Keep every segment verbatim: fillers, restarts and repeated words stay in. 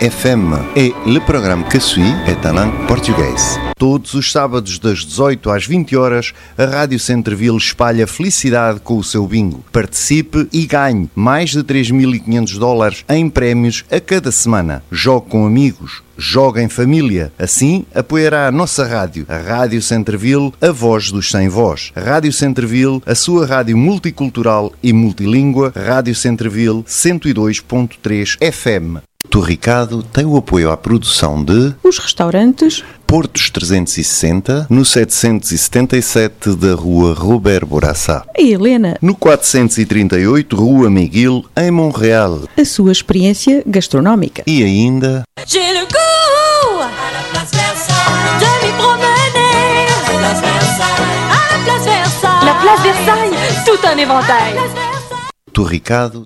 F M et le programme que suit est en langue portugaise. Todos os sábados das dezoito às vinte horas, a Rádio Centreville espalha felicidade com o seu bingo. Participe e ganhe mais de três mil e quinhentos dólares em prémios a cada semana. Jogue com amigos, jogue em família. Assim, apoiará a nossa rádio, a Rádio Centreville, a voz dos sem voz. Rádio Centreville, a sua rádio multicultural e multilíngua. Rádio Centreville cento e dois ponto três F M. O Ricardo tem o apoio à produção de os restaurantes Portos trezentos e sessenta, no setecentos e setenta e sete da Rua Robert Bourassa. A Helena, no quatrocentos e trinta e oito Rua Miguel, em Montreal. A sua experiência gastronómica. E ainda J'ai le goût à la place Versailles de me promener à la place Versailles, à la place Versailles, la place Versailles, tout un éventail. O Ricardo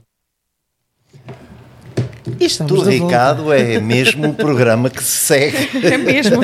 Estamos O Ricardo é mesmo o programa que se segue. É mesmo.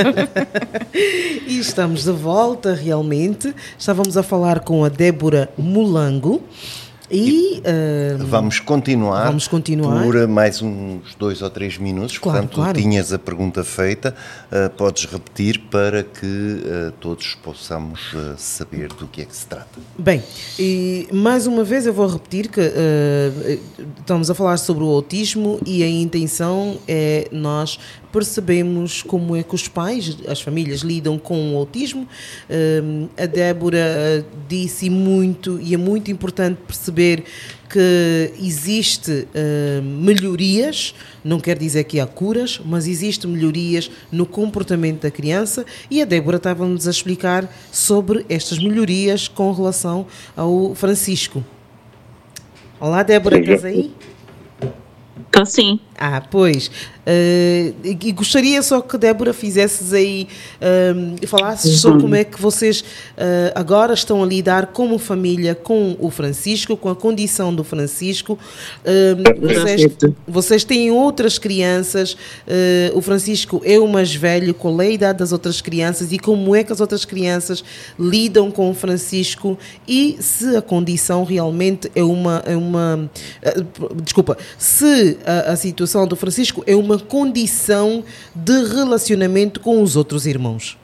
E estamos de volta, realmente. Estávamos a falar com a Débora Mulango. E, e uh, vamos, continuar vamos continuar por mais uns dois ou três minutos. Claro, Portanto, claro. tinhas a pergunta feita, uh, podes repetir para que uh, todos possamos uh, saber do que é que se trata. Bem, e mais uma vez eu vou repetir que uh, estamos a falar sobre o autismo e a intenção é nós percebemos como é que os pais, as famílias lidam com o autismo. Uh, a Débora disse muito, e é muito importante perceber que existe uh, melhorias, não quer dizer que há curas, mas existe melhorias no comportamento da criança, e a Débora estava-nos a explicar sobre estas melhorias com relação ao Francisco. Olá, Débora, estás aí? Estou sim. Ah, pois. Uh, e gostaria só que, Débora, fizesses aí, uh, falasses sobre como é que vocês uh, agora estão a lidar como família com o Francisco, com a condição do Francisco. Uh, vocês, vocês têm outras crianças, uh, o Francisco é o mais velho, qual é a idade das outras crianças e como é que as outras crianças lidam com o Francisco e se a condição realmente é uma... É uma uh, desculpa, se a, a situação do Francisco é uma condição de relacionamento com os outros irmãos.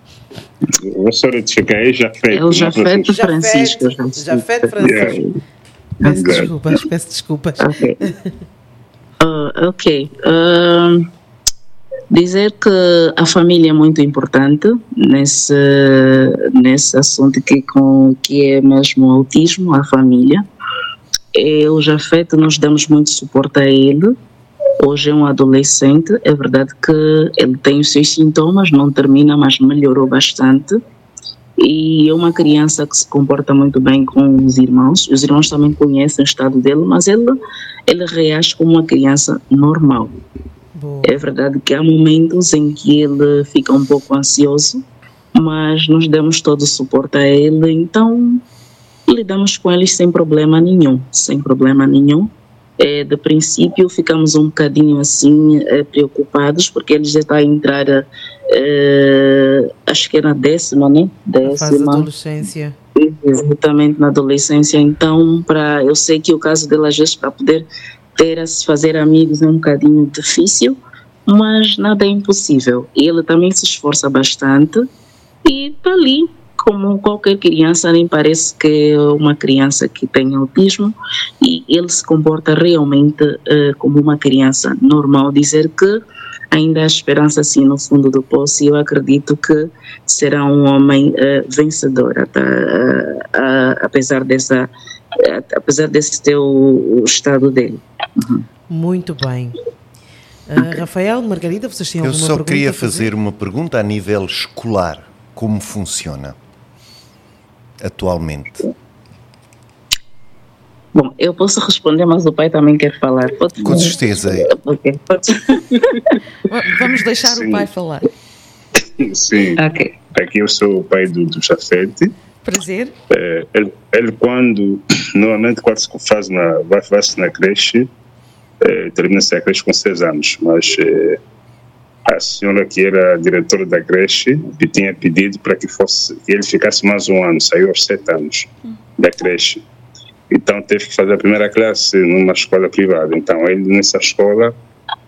A senhora de chegar aí já fez. Eu já fez de Francisco. Já fez de Francisco. Peço desculpas, peço desculpas. Ok. Uh, ok. Uh, dizer que a família é muito importante nesse, nesse assunto que, com, que é mesmo o autismo, a família. Eu já feito, nós damos muito suporte a ele. Hoje é um adolescente, é verdade que ele tem os seus sintomas, não termina, mas melhorou bastante. E é uma criança que se comporta muito bem com os irmãos. Os irmãos também conhecem o estado dele, mas ele, ele reage como uma criança normal. Boa. É verdade que há momentos em que ele fica um pouco ansioso, mas nós damos todo o suporte a ele, então lidamos com ele sem problema nenhum, sem problema nenhum. É, de princípio ficamos um bocadinho assim é, preocupados porque ele já está a entrar é, acho que é na décima, né? Décima. A fase da adolescência. Exatamente, na adolescência. Então, para, eu sei que o caso dele às vezes para poder ter a se fazer amigos é um bocadinho difícil, mas nada é impossível. Ele também se esforça bastante e está ali. Como qualquer criança, nem parece que é uma criança que tem autismo e ele se comporta realmente uh, como uma criança normal. Dizer que ainda há esperança assim no fundo do poço e eu acredito que será um homem uh, vencedor, tá? uh, uh, apesar, dessa, uh, apesar desse teu estado dele. Uhum. Muito bem. Uh, Rafael, Margarida, vocês têm alguma pergunta? Eu só queria fazer uma pergunta a nível escolar. Como funciona atualmente? Bom, eu posso responder, mas o pai também quer falar. Pode... Com certeza. Okay. Pode... Vamos deixar Sim. o pai falar. Sim. Okay. Aqui eu sou o pai do, do Jafete. Prazer. É, ele, ele quando, normalmente quando se faz na, vai, vai-se na creche, é, termina-se a creche com seis anos, mas é, a senhora que era a diretora da creche tinha pedido para que, fosse, que ele ficasse mais um ano, saiu aos sete anos hum. da creche. Então teve que fazer a primeira classe numa escola privada. Então ele nessa escola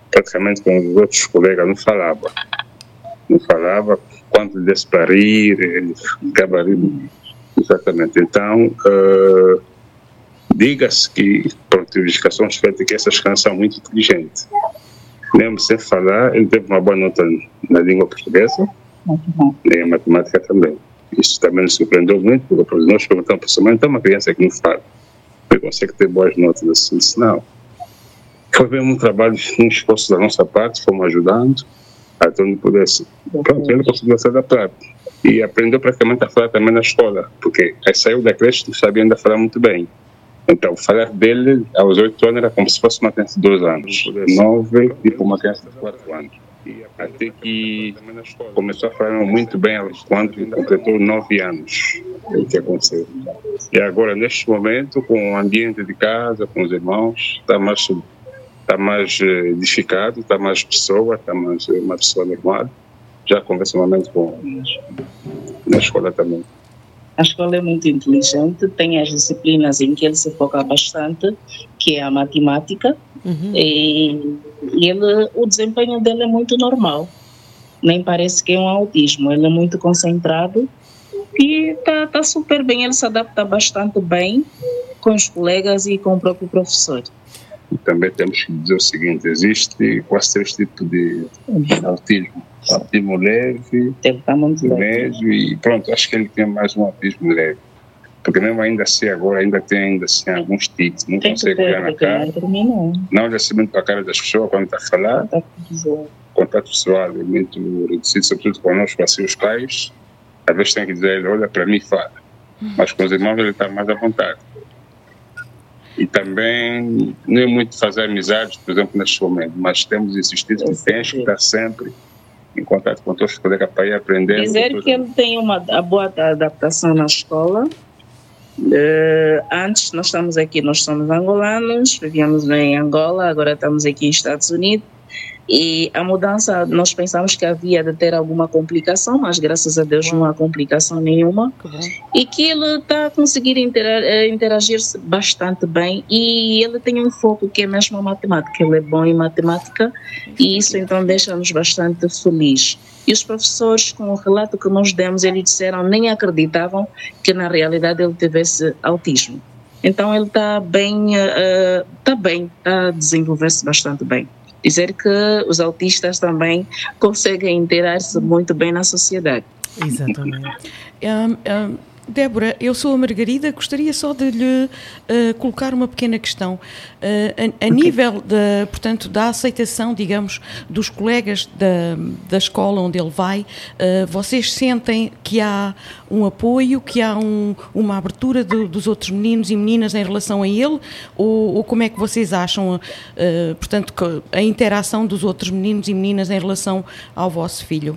praticamente com os outros colegas não falava. Não falava, quando ele desse para rir, ele ficava rindo. Exatamente. Então, uh, diga-se que, pronto, investigações feitas que essas crianças são muito inteligentes. Mesmo sem falar, ele teve uma boa nota na língua portuguesa uhum. e em matemática também. Isso também nos surpreendeu muito, porque nós perguntamos pessoalmente, então uma criança que não fala, ele consegue ter boas notas assim, não. Foi mesmo um trabalho, um esforço da nossa parte, fomos ajudando, até onde pudesse. Pronto, ele conseguiu se adaptar. E aprendeu praticamente a falar também na escola, porque aí saiu da creche e sabia ainda falar muito bem. Então, falar dele aos oito anos era como se fosse uma criança de dois anos, nove, tipo uma criança de quatro anos. Até que começou a falar muito bem quando completou nove anos, o que aconteceu. E agora, neste momento, com o ambiente de casa, com os irmãos, está mais, está mais edificado, está mais pessoa, está mais uma pessoa normal. Já conversa um momento com na escola também. A escola é muito inteligente, tem as disciplinas em que ele se foca bastante, que é a matemática, uhum. e ele, o desempenho dele é muito normal, nem parece que é um autismo, ele é muito concentrado e está tá super bem, ele se adapta bastante bem com os colegas e com o próprio professor. E também temos que dizer o seguinte, existe quase três tipos de autismo. Autismo leve, médio e pronto, acho que ele tem mais um autismo leve. Porque mesmo ainda assim agora, ainda tem ainda assim alguns tics, não tem consegue olhar na cara. Não olha assim muito para a cara das pessoas quando está a falar. Contato visual é muito reduzido, sobretudo conosco, assim os pais. Às vezes tem que dizer ele, olha para mim e fala. Mas com os irmãos ele está mais à vontade. E também não é muito fazer amizades, por exemplo, neste momento, mas temos insistido que tens que estar sempre em contato com todos os colegas para ir aprendendo. Dizer que ele tem uma a boa adaptação na escola. Uh, antes, nós estamos aqui, nós somos angolanos, vivíamos em Angola, agora estamos aqui nos Estados Unidos. E a mudança, nós pensamos que havia de ter alguma complicação, mas graças a Deus não há complicação nenhuma. E que ele está a conseguir interagir-se bastante bem e ele tem um foco que é mesmo a matemática. Ele é bom em matemática e isso então deixa-nos bastante felizes. E os professores, com o relato que nós demos, eles disseram, nem acreditavam que na realidade ele tivesse autismo. Então ele está bem, está uh, bem, está a desenvolver-se bastante bem. Dizer que os autistas também conseguem interagir muito bem na sociedade. Exatamente. Um, um, Débora, eu sou a Margarida, gostaria só de lhe uh, colocar uma pequena questão. Uh, a a okay. nível, de, portanto, da aceitação, digamos, dos colegas da, da escola onde ele vai, uh, vocês sentem que há um apoio, que há um, uma abertura do, dos outros meninos e meninas em relação a ele? Ou, ou como é que vocês acham, uh, portanto, que a interação dos outros meninos e meninas em relação ao vosso filho?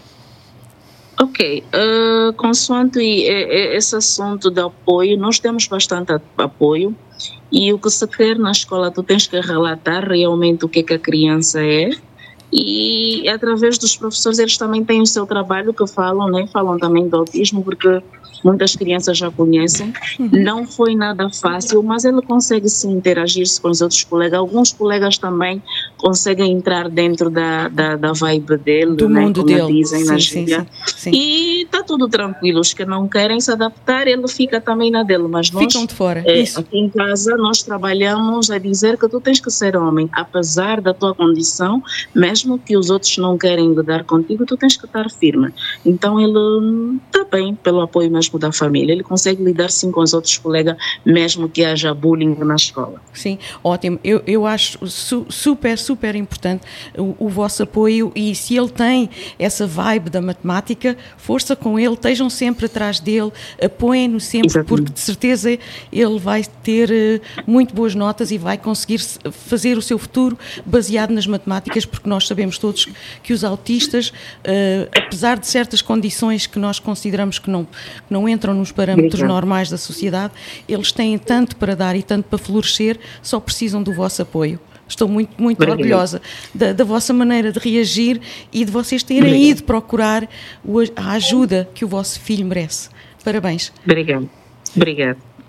Ok, uh, consoante esse assunto de apoio, nós temos bastante apoio e o que se quer na escola, tu tens que relatar realmente o que, é que a criança é e através dos professores eles também têm o seu trabalho que falam, né? Falam também do autismo porque muitas crianças já conhecem, não foi nada fácil, mas ele consegue se interagir-se com os outros colegas, alguns colegas também conseguem entrar dentro da, da, da vibe dele, do né, mundo como dele, dizem sim, na sim, gíria, sim, sim. E está tudo tranquilo, os que não querem se adaptar, ele fica também na dele, mas nós, ficam de fora, é, isso. aqui em casa, nós trabalhamos a dizer que tu tens que ser homem, apesar da tua condição, mesmo que os outros não querem lidar contigo, tu tens que estar firme. Então ele está bem pelo apoio mesmo da família, ele consegue lidar sim com os outros colegas, mesmo que haja bullying na escola. Sim, ótimo. Eu, eu acho su, super, super importante o, o vosso apoio e se ele tem essa vibe da matemática, força com ele, estejam sempre atrás dele, apoiem-no sempre, exatamente, porque de certeza ele vai ter uh, muito boas notas e vai conseguir fazer o seu futuro baseado nas matemáticas, porque nós sabemos todos que os autistas, uh, apesar de certas condições que nós consideramos que não, não entram nos parâmetros normais da sociedade, eles têm tanto para dar e tanto para florescer, só precisam do vosso apoio. Estou muito, muito Obrigado. orgulhosa da, da vossa maneira de reagir e de vocês terem Obrigado. ido procurar o, a ajuda que o vosso filho merece. Parabéns. Obrigado. Obrigado.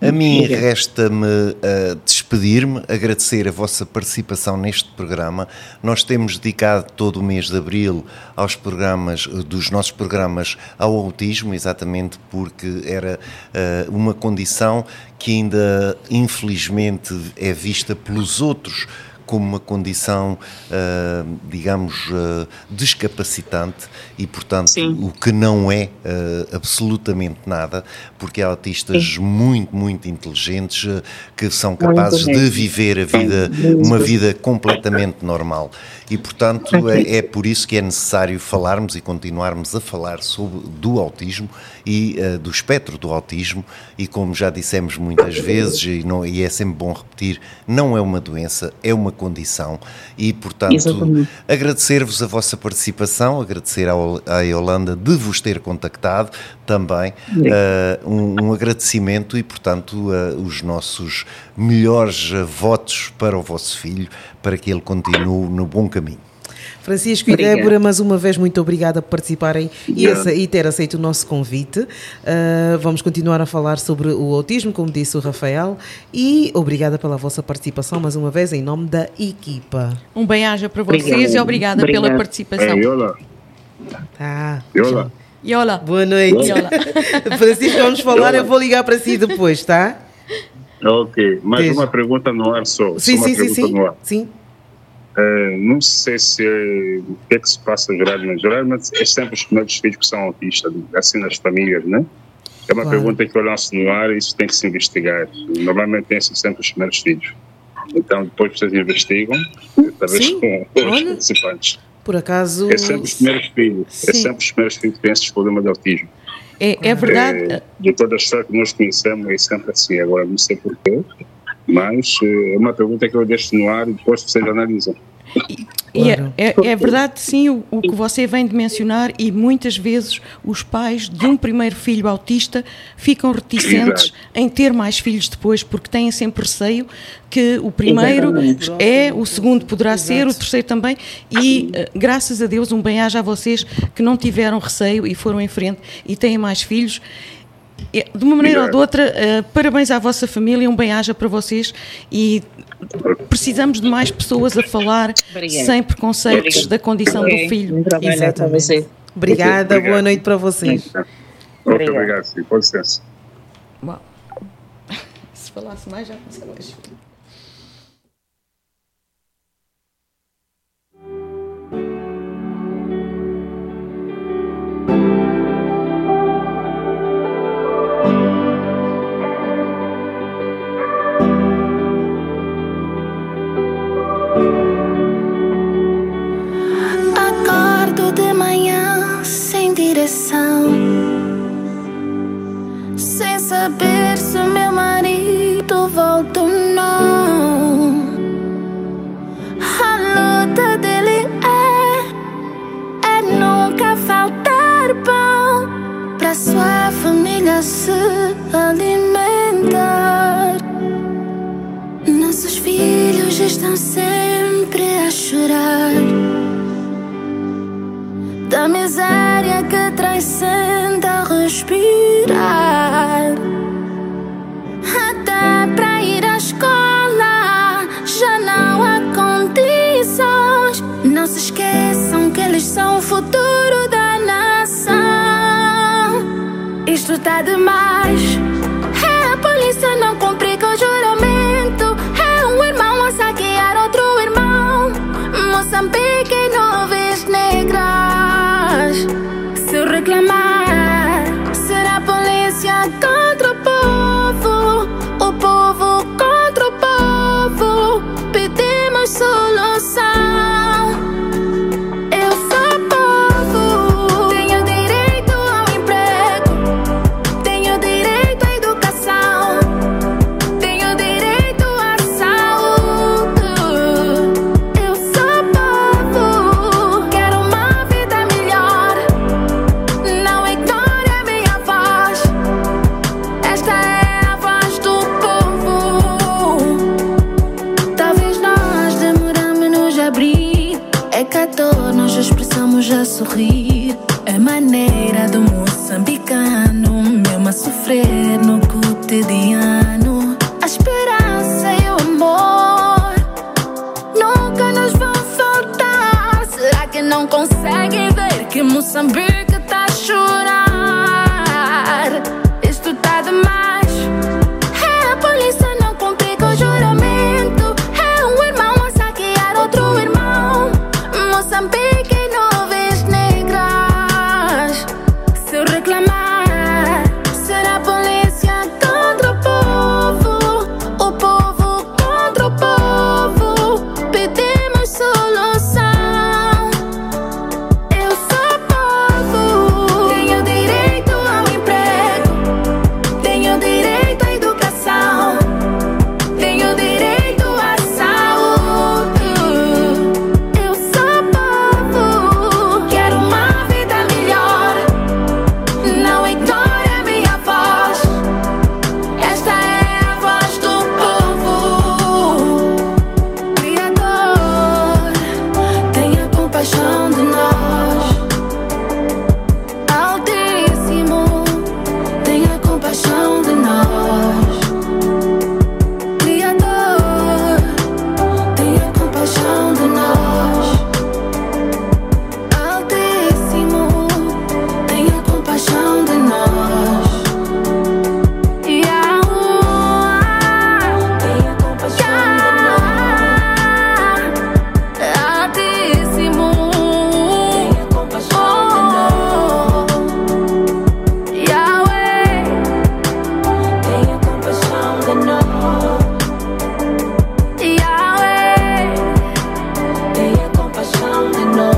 A mim resta-me uh, despedir-me, agradecer a vossa participação neste programa. Nós temos dedicado todo o mês de abril aos programas, dos nossos programas ao autismo, exatamente porque era uh, uma condição que ainda, infelizmente, é vista pelos outros como uma condição, uh, digamos, uh, descapacitante e, portanto, Sim. o que não é uh, absolutamente nada, porque há autistas Sim. muito, muito inteligentes uh, que são capazes de viver a vida, uma vida completamente normal. E, portanto, é, é por isso que é necessário falarmos e continuarmos a falar sobre, do autismo e uh, do espectro do autismo e, como já dissemos muitas vezes, e, não, e é sempre bom repetir, não é uma doença, é uma condição e, portanto, Exatamente. agradecer-vos a vossa participação, agradecer ao, à Yolanda de vos ter contactado também, uh, um, um agradecimento e, portanto, uh, os nossos melhores uh, votos para o vosso filho, para que ele continue no bom caminho. Francisco e Obrigada. Débora, mais uma vez, muito obrigada por participarem e, essa, e ter aceito o nosso convite. Uh, vamos continuar a falar sobre o autismo, como disse o Rafael, e obrigada pela vossa participação, mais uma vez, em nome da equipa. Um bem-aja para vocês Obrigado. e obrigada Obrigado. pela participação. Ei, olá. Tá. Olá. E olá. Boa noite. Olá. Francisco, vamos falar, eu vou ligar para si depois, tá? Ok, mais Veja. uma pergunta no ar só. Sim, só sim, sim, sim. No ar. sim. Uh, não sei se o que é que se passa geralmente, geralmente é sempre os primeiros filhos que são autistas, assim nas famílias, né? É uma claro. pergunta que eu lanço no ar e isso tem que se investigar. Normalmente tem sempre os primeiros filhos. Então depois vocês investigam, talvez Sim. com os Olha. participantes. Por acaso... É sempre os primeiros filhos, Sim. é sempre os primeiros filhos que têm esses problemas de autismo. É, é verdade. É, de toda a história que nós conhecemos é sempre assim, agora não sei porquê. Mas é uma pergunta que eu deixo no ar e depois vocês analisam. E, e é, é, é verdade, sim, o, o que você vem de mencionar, e muitas vezes os pais de um primeiro filho autista ficam reticentes Exato. em ter mais filhos depois, porque têm sempre receio que o primeiro Exatamente. é, o segundo poderá Exato. ser, o terceiro também, e uh, graças a Deus, um bem-aja a vocês que não tiveram receio e foram em frente e têm mais filhos. De uma maneira Obrigado. ou de outra, uh, parabéns à vossa família, um bem-aja para vocês e precisamos de mais pessoas a falar Obrigado. sem preconceitos Obrigado. da condição Obrigado. do filho. Exatamente. Obrigada, Obrigado. boa noite para vocês. Muito obrigado, sim, com licença. Bom, se falasse mais já não sei mais. Sem saber se meu marido volta ou não. A luta dele é, é nunca faltar pão pra sua família se alimentar. Nossos filhos estão sempre a chorar da miséria que transcende respirar. Até pra ir à escola já não há condições. Não se esqueçam que eles são o futuro da nação. Isto tá demais. É a polícia não cumprir com o juramento. É um irmão a saquear outro irmão. Moçambique e nuvens negras. Se eu reclamar, será a polícia contra o povo, o povo contra o povo. Pedimos solução. Eu sou povo, tenho direito ao emprego, tenho direito à educação, tenho direito à saúde. Eu sou povo, quero uma vida melhor. Não ignore a minha voz. Esta é a voz do povo. Talvez nós demoramos a abrir. É que a dor nós expressamos a sorrir. É maneira do moçambicano, meu Leva-me a sofrer no cotidiano. A esperança e o amor nunca nos vão faltar. Será que não conseguem ver que Moçambique tá a chorar? Isto tá demais. É a polícia não cumprir com o juramento. É um irmão a saquear outro irmão. Moçambique, nuvens negras. Se eu reclamar, será a polícia contra o povo, o povo contra o povo. Pedimos solução. Eu sou povo. Tenho direito ao emprego, tenho direito à educação, tenho direito à saúde. Eu sou povo. Quero uma vida melhor. Não ignore a minha voz. Esta é a voz do povo. Criador, tenha compaixão de nós. Altíssimo, tenha compaixão de nós. Criador, tenha compaixão de nós. Altíssimo, tenha compaixão de nós. Yahuwah, tenha compaixão de nós. Altíssimo, tenha compaixão de nós. Yahweh, tenha compaixão de nós. Yahweh, tenha compaixão de nós.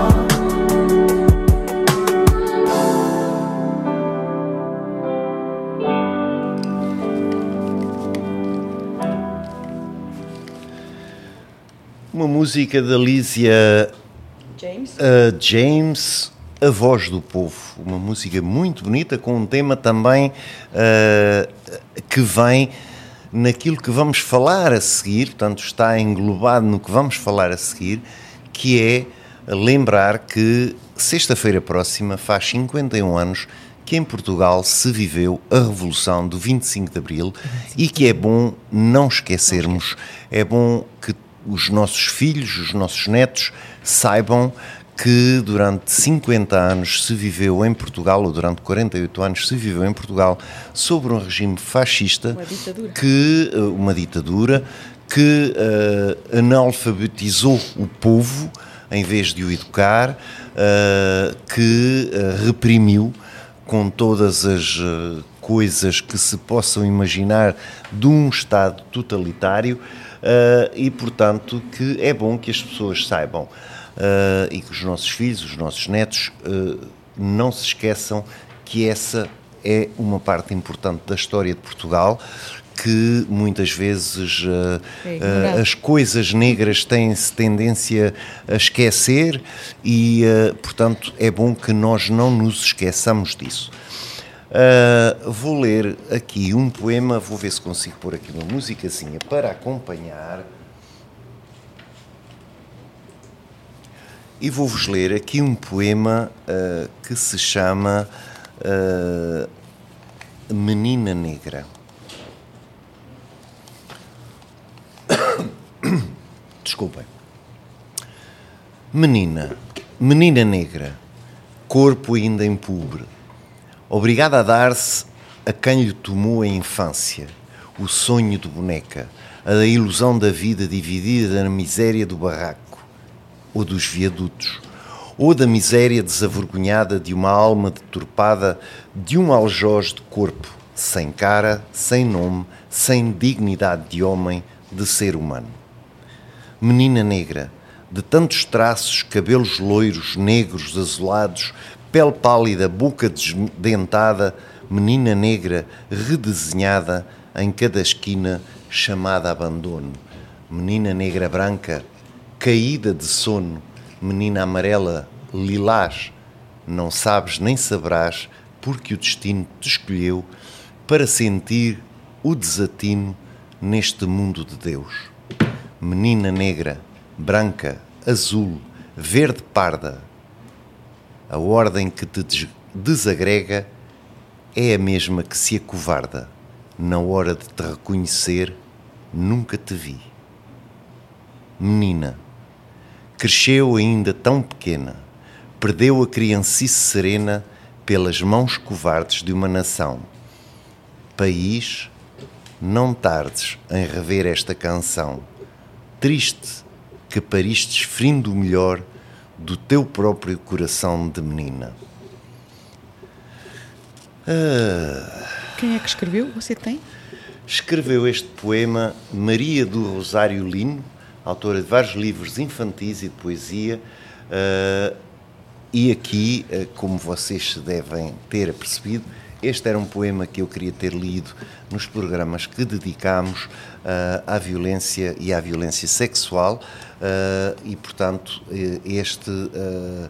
Uma música da Lísia James? uh, James, A Voz do Povo. Uma música muito bonita, com um tema também uh, que vem naquilo que vamos falar a seguir, portanto está englobado no que vamos falar a seguir, que é lembrar que sexta-feira próxima faz cinquenta e um anos que em Portugal se viveu a Revolução do vinte e cinco de Abril e que é bom não esquecermos, é bom que os nossos filhos, os nossos netos saibam que durante cinquenta anos se viveu em Portugal, ou durante quarenta e oito anos se viveu em Portugal, sobre um regime fascista, Uma ditadura. que, uma ditadura, que uh, analfabetizou o povo em vez de o educar, uh, que uh, reprimiu com todas as uh, coisas que se possam imaginar de um Estado totalitário, uh, e, portanto, que é bom que as pessoas saibam uh, e que os nossos filhos, os nossos netos, uh, não se esqueçam que essa é uma parte importante da história de Portugal, que muitas vezes uh, É uh, as coisas negras têm-se tendência a esquecer e, uh, portanto, é bom que nós não nos esqueçamos disso. Uh, vou ler aqui um poema, vou ver se consigo pôr aqui uma musicazinha para acompanhar. E vou-vos ler aqui um poema uh, que se chama uh, Menina Negra. Desculpem. Menina, menina negra, corpo ainda impure, obrigada a dar-se a quem lhe tomou a infância, o sonho de boneca, a da ilusão da vida dividida na miséria do barraco, ou dos viadutos, ou da miséria desavergonhada de uma alma deturpada de um algoz de corpo, sem cara, sem nome, sem dignidade de homem, de ser humano. Menina negra, de tantos traços, cabelos loiros, negros, azulados, pele pálida, boca desdentada, menina negra redesenhada em cada esquina, chamada abandono. Menina negra branca, caída de sono, menina amarela, lilás, não sabes nem saberás porque o destino te escolheu para sentir o desatino neste mundo de Deus. Menina negra, branca, azul, verde parda, a ordem que te desagrega é a mesma que se acovarda. Na hora de te reconhecer, nunca te vi. Menina, cresceu ainda tão pequena, perdeu a criancice serena pelas mãos covardes de uma nação. País, não tardes em rever esta canção, triste que paristes ferindo o melhor do teu próprio coração de menina. Ah, Quem é que escreveu? Você tem? Escreveu este poema Maria do Rosário Lino, autora de vários livros infantis e de poesia, uh, e aqui, uh, como vocês se devem ter apercebido, este era um poema que eu queria ter lido nos programas que dedicámos uh, à violência e à violência sexual, uh, e, portanto, este, uh,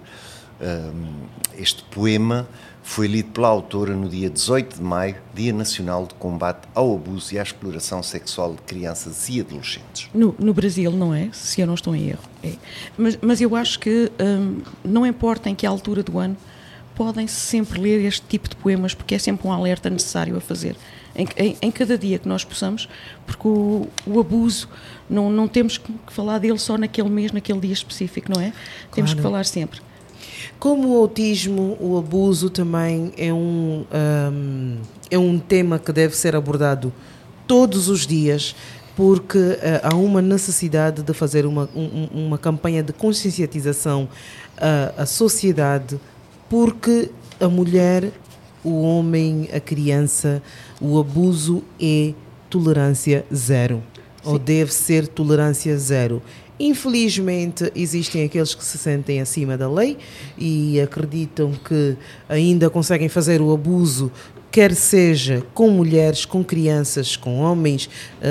um, este poema foi lido pela autora no dia dezoito de maio, Dia Nacional de Combate ao Abuso e à Exploração Sexual de Crianças e Adolescentes. No, no Brasil, não é? Se eu não estou em erro. É. Mas, mas eu acho que hum, não importa em que altura do ano, podem-se sempre ler este tipo de poemas, porque é sempre um alerta necessário a fazer. Em, em, em cada dia que nós possamos, porque o, o abuso, não, não temos que falar dele só naquele mês, naquele dia específico, não é? Claro. Temos que falar sempre. Como o autismo, o abuso também é um, um, é um tema que deve ser abordado todos os dias, porque uh, há uma necessidade de fazer uma, um, uma campanha de consciencialização à, à sociedade, porque a mulher, o homem, a criança, o abuso é tolerância zero. Sim. Ou deve ser tolerância zero. Infelizmente, existem aqueles que se sentem acima da lei e acreditam que ainda conseguem fazer o abuso, quer seja com mulheres, com crianças, com homens.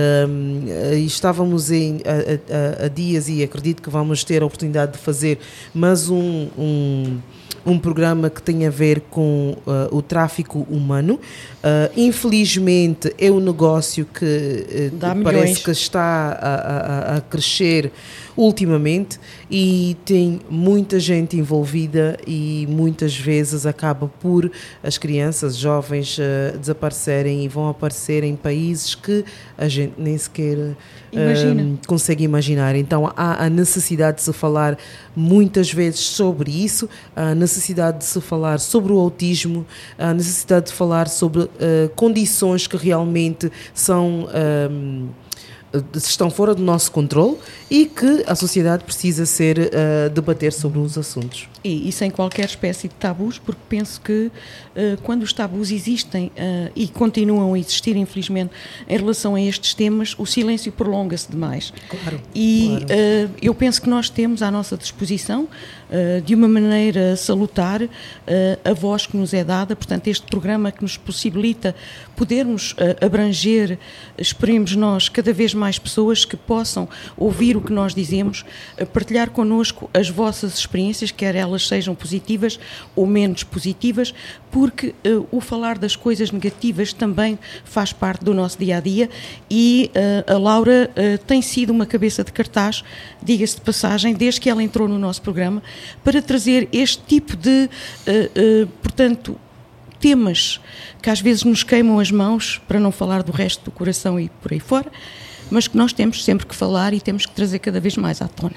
Um, estávamos em, a, a, a dias e acredito que vamos ter a oportunidade de fazer mais um... um um programa que tem a ver com uh, o tráfico humano. Uh, infelizmente é um negócio que uh, parece que está a, a, a crescer ultimamente e tem muita gente envolvida e muitas vezes acaba por as crianças, jovens uh, desaparecerem e vão aparecer em países que a gente nem sequer uh, consegue imaginar. Então há a necessidade de se falar muitas vezes sobre isso, a necessidade de se falar sobre o autismo, a necessidade de falar sobre uh, condições que realmente são... Um, estão fora do nosso controle e que a sociedade precisa ser uh, debater sobre os assuntos. E, e sem qualquer espécie de tabus, porque penso que uh, quando os tabus existem uh, e continuam a existir, infelizmente, em relação a estes temas, o silêncio prolonga-se demais. Claro. E claro. Uh, eu penso que nós temos à nossa disposição, uh, de uma maneira salutar, uh, a voz que nos é dada, portanto, este programa que nos possibilita podermos uh, abranger, esperemos nós, cada vez mais pessoas que possam ouvir o que nós dizemos, uh, partilhar connosco as vossas experiências, quer elas sejam positivas ou menos positivas, porque uh, o falar das coisas negativas também faz parte do nosso dia-a-dia e uh, a Laura uh, tem sido uma cabeça de cartaz, diga-se de passagem, desde que ela entrou no nosso programa, para trazer este tipo de, uh, uh, portanto, temas que às vezes nos queimam as mãos, para não falar do resto do coração e por aí fora, mas que nós temos sempre que falar e temos que trazer cada vez mais à tona.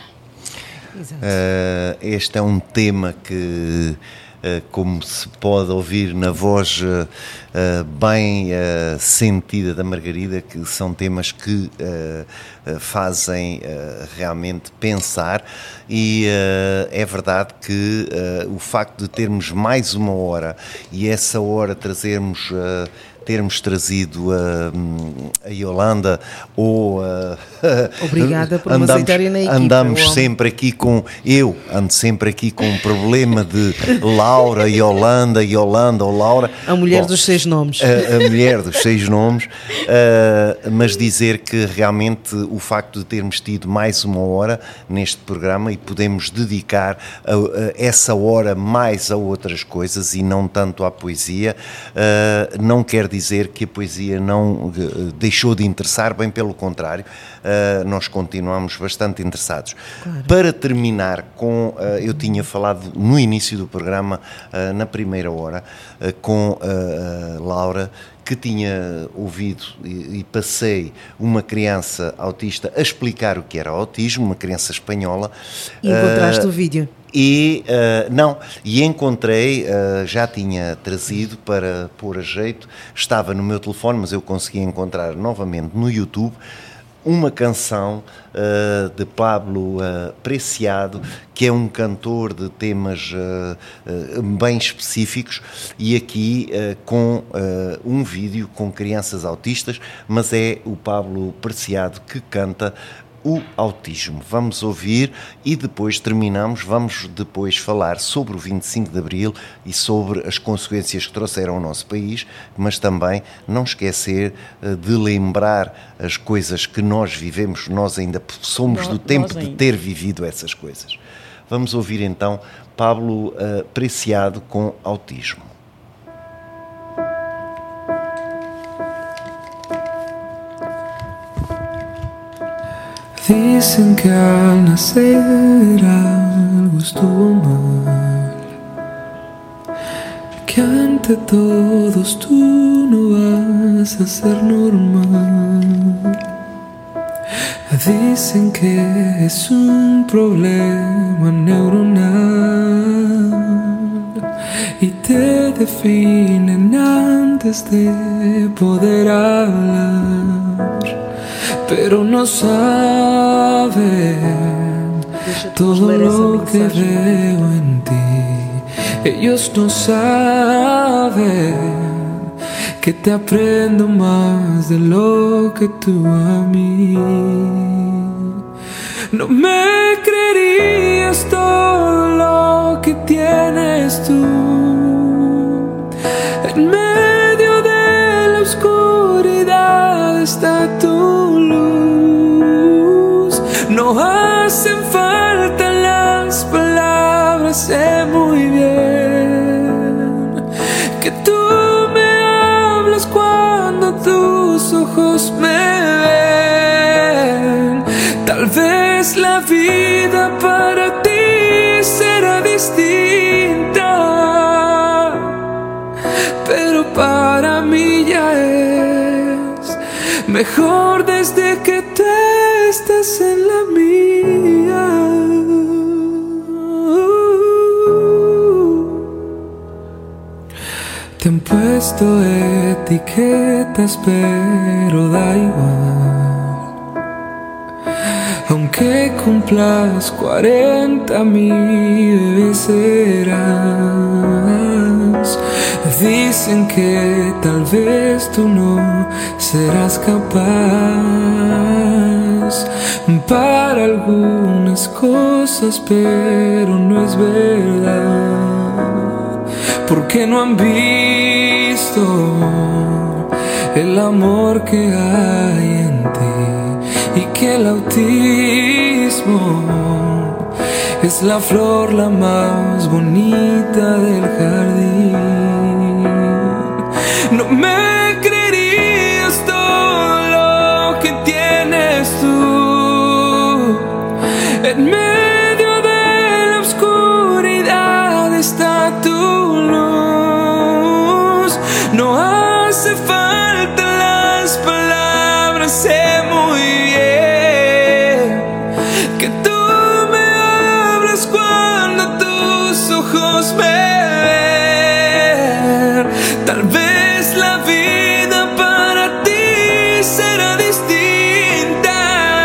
Uh, este é um tema que, uh, como se pode ouvir na voz uh, uh, bem uh, sentida da Margarida, que são temas que uh, uh, fazem uh, realmente pensar, e uh, é verdade que uh, o facto de termos mais uma hora e essa hora trazermos... Uh, termos trazido a, a Yolanda ou a, obrigada por andamos, nos aceitarem na equipa. Andamos sempre aqui com eu ando sempre aqui com um problema de Laura, Yolanda, Yolanda ou Laura, a mulher Bom, dos seis nomes a, a mulher dos seis nomes uh, mas dizer que realmente o facto de termos tido mais uma hora neste programa e podemos dedicar a, a essa hora mais a outras coisas e não tanto à poesia, uh, não quer dizer que a poesia não uh, deixou de interessar, bem pelo contrário, uh, nós continuamos bastante interessados. Claro. Para terminar com, uh, eu tinha falado no início do programa, uh, na primeira hora, uh, com a uh, Laura, que tinha ouvido e, e passei uma criança autista a explicar o que era autismo, uma criança espanhola. E encontraste uh, o vídeo? E, uh, não, e encontrei, uh, já tinha trazido para pôr a jeito, estava no meu telefone, mas eu consegui encontrar novamente no YouTube, uma canção uh, de Pablo uh, Preciado, que é um cantor de temas uh, uh, bem específicos, e aqui uh, com uh, um vídeo com crianças autistas, mas é o Pablo Preciado que canta o autismo. Vamos ouvir e depois terminamos, vamos depois falar sobre o vinte e cinco de Abril e sobre as consequências que trouxeram ao nosso país, mas também não esquecer uh, de lembrar as coisas que nós vivemos, nós ainda somos nós, do tempo de ter vivido essas coisas. Vamos ouvir então Pablo uh, Preciado com autismo. Dicen que al nacer algo estuvo mal, que ante todos tú no vas a ser normal. Dicen que es un problema neuronal y te definen antes de poder hablar, pero no saben todo lo que veo en ti. Ellos no saben que te aprendo más de lo que tú a mí. No me creerías todo lo que tienes tú. En medio de la oscuridad está tu luz. No hacen falta las palabras, sé muy bien que tú me hablas cuando tus ojos me ven. Tal vez la vida para ti será distinta, pero para mí ya es mejor desde que tú estás en la mía. Te han puesto etiquetas, pero da igual. Aunque cumplas cuarenta, mi bebé serás. Dicen que tal vez tú no serás capaz para algunas cosas, pero no es verdad, porque no han visto el amor que hay en ti y que el autismo es la flor la más bonita del jardín. No me creerías todo lo que tienes tú. En medio de la oscuridad está tu luz. No hace falta las palabras, sé muy bien que tú me hablas cuando tus ojos me ven. Tal vez la vida para ti será distinta,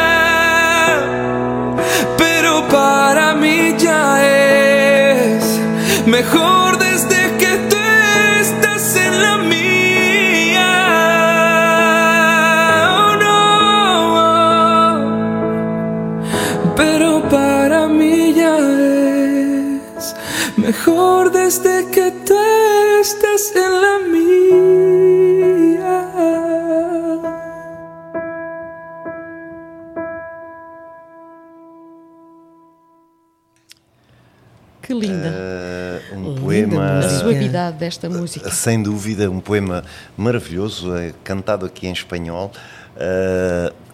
pero para mí ya es mejor desde que tú estás en la mía. Oh, no, pero para mí ya es mejor desde que tú estás en la mía. Que linda. Uh, um Linda poema. A suavidade desta música. Sem dúvida, um poema maravilhoso, é cantado aqui em espanhol. Uh,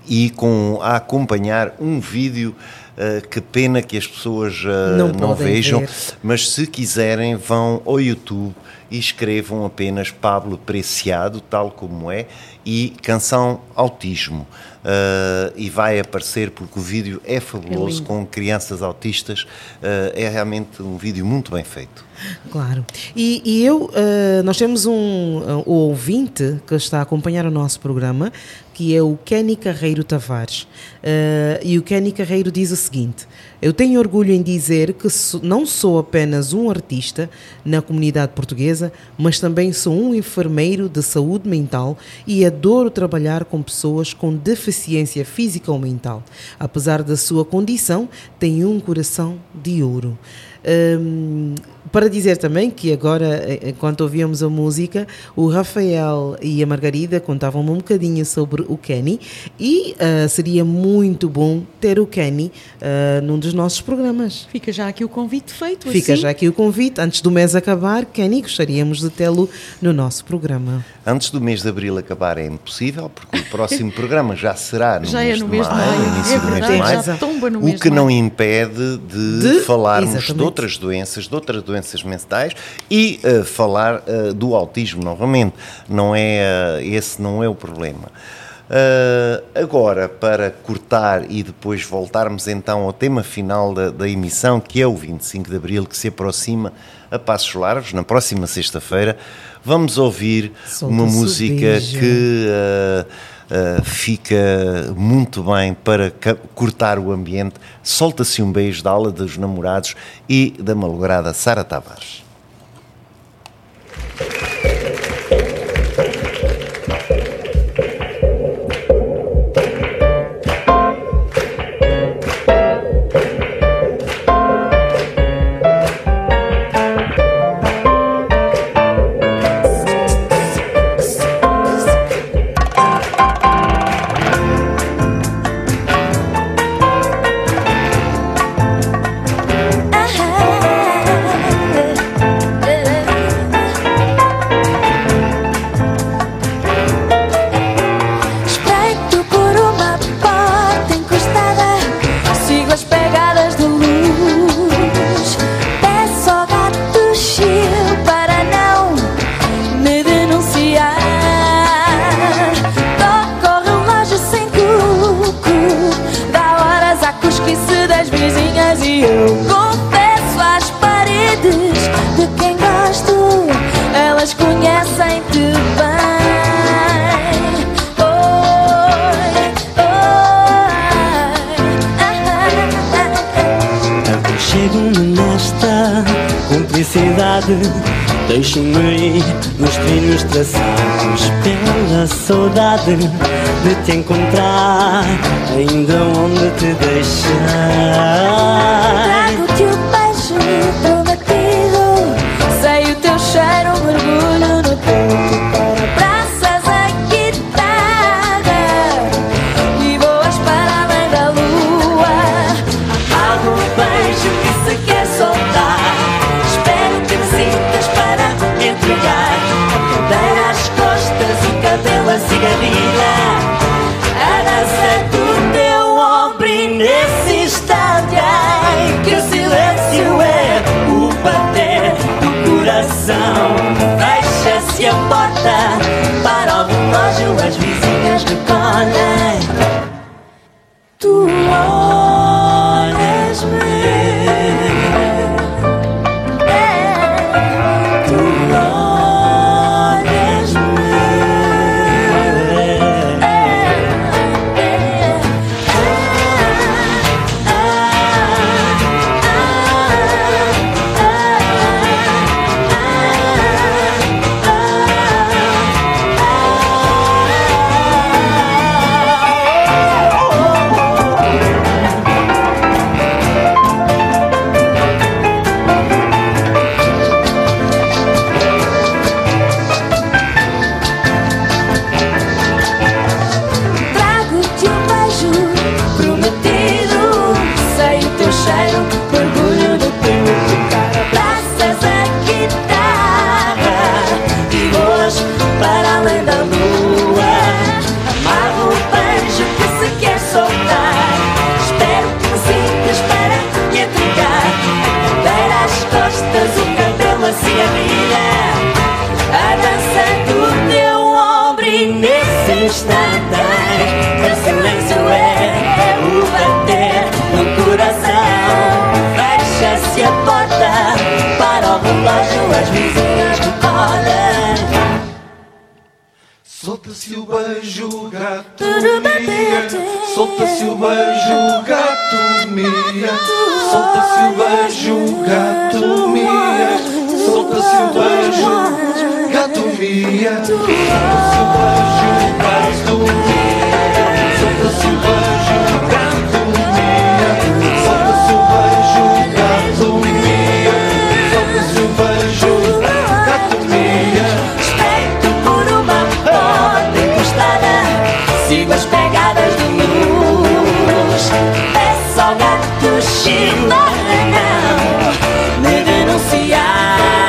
e com, a acompanhar um vídeo. Uh, que pena que as pessoas uh, não, não vejam, ver. Mas se quiserem vão ao YouTube e escrevam apenas Pablo Preciado, tal como é, e Canção Autismo. Uh, e vai aparecer porque o vídeo é fabuloso, é com crianças autistas, uh, é realmente um vídeo muito bem feito. Claro. E, e eu, uh, nós temos um, um ouvinte que está a acompanhar o nosso programa, que é o Kenny Carreiro Tavares. Uh, e o Kenny Carreiro diz o seguinte: eu tenho orgulho em dizer que so, não sou apenas um artista na comunidade portuguesa, mas também sou um enfermeiro de saúde mental e adoro trabalhar com pessoas com deficiência física ou mental. Apesar da sua condição, tem um coração de ouro. Um, para dizer também que agora, enquanto ouvíamos a música, o Rafael e a Margarida contavam-me um bocadinho sobre o Kenny e uh, seria muito bom ter o Kenny uh, num dos nossos programas. Fica já aqui o convite feito. Fica assim. já aqui o convite. Antes do mês acabar, Kenny, gostaríamos de tê-lo no nosso programa. Antes do mês de abril acabar é impossível, porque o próximo programa já será no, já mês, é no de mês de maio, maio, no início é do verdade, mês de maio, já tomba no o mês que de não maio. impede de, de falarmos exatamente. de outras doenças, de outras doenças mentais e uh, falar uh, do autismo novamente. Não é, uh, esse não é o problema. Uh, agora, para cortar e depois voltarmos então ao tema final da, da emissão, que é o vinte e cinco de abril, que se aproxima a passos largos, na próxima sexta-feira, vamos ouvir Solta uma música beijo. que uh, uh, fica muito bem para ca- cortar o ambiente. Solta-se um beijo da Ala dos Namorados e da malograda Sara Tavares. Espreito por uma porta encostada, sigo as pegadas de luz. Peço ao gato chill para não me denunciar. Toco o relógio sem cuco, dá horas à cosquice das vizinhas e eu confesso às paredes de quem gosto, elas conhecem-te bem. Aconchego-me nesta cumplicidade, deixo-me ir nos trilhos traçados pela saudade de te encontrar, ainda onde te deixar. Trago-te o beijo prometido, sei o teu cheiro, mergulho no teu abraças a guitarra e voas para além da lua. Apago o beijo que se quer soltar, espero que me sintas para me entregar. Cadeira às costas e cabelo a cigarrilha, a dança do teu ombro e nesse instante ai, que o silêncio é as vizinhas recolhem. Solta-se o beijo, gato mia. Solta-se o beijo, gato mia. Solta-se o beijo, gato mia. Solta-se o beijo, gato mia. Solta-se o beijo, gato mia. Solta-se o beijo, gato mia. Solta-se o beijo, gato mia. Solta-se o beijo, gato mia. Respeito por uma porta encostada, sigo as pegadas de luz. Peço ao gato chimara não me denunciar.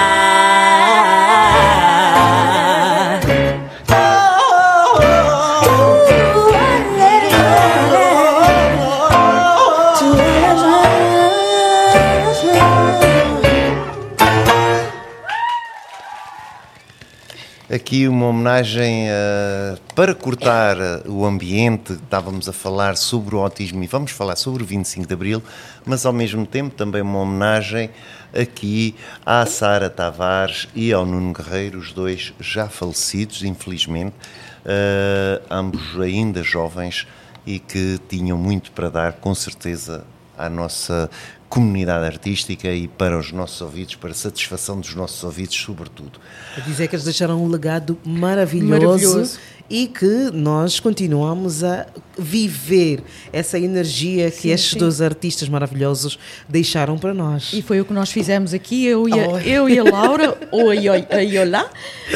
Aqui uma homenagem uh, para cortar uh, o ambiente. Estávamos a falar sobre o autismo e vamos falar sobre o vinte e cinco de Abril, mas ao mesmo tempo também uma homenagem aqui à Sara Tavares e ao Nuno Guerreiro, os dois já falecidos, infelizmente, uh, ambos ainda jovens e que tinham muito para dar, com certeza, à nossa comunidade artística e para os nossos ouvidos, para a satisfação dos nossos ouvidos, sobretudo. A dizer que eles deixaram um legado maravilhoso, Maravilhoso. E que nós continuamos a viver essa energia que Sim, estes sim. dois artistas maravilhosos deixaram para nós. E foi o que nós fizemos aqui, eu e a, Oh. eu e a Laura, ou a, Io- a Iolá,